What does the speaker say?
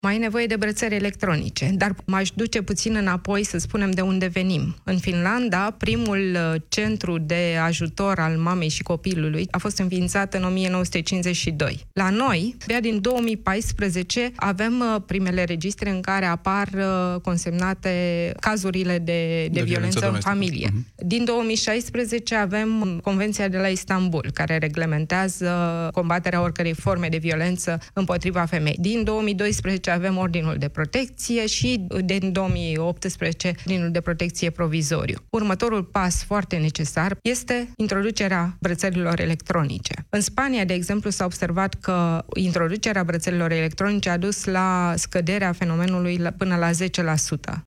Mai e nevoie de brățări electronice, dar m-aș duce puțin înapoi să spunem de unde venim. În Finlanda, primul centru de ajutor al mamei și copilului a fost înființat în 1952. La noi, abia din 2014, avem primele registre în care apar consemnate cazurile de violență în familie. Din 2016 avem Convenția de la Istanbul, care reglementează combaterea oricărei forme de violență împotriva femei. Din 2012 avem Ordinul de Protecție și din 2018 Ordinul de Protecție Provizoriu. Următorul pas foarte necesar este introducerea brățărilor electronice. În Spania, de exemplu, s-a observat că introducerea brățărilor electronice a dus la scăderea fenomenului până la 10%.